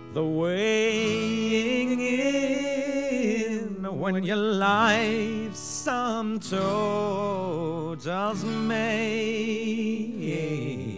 the weighing in when your life some totals made.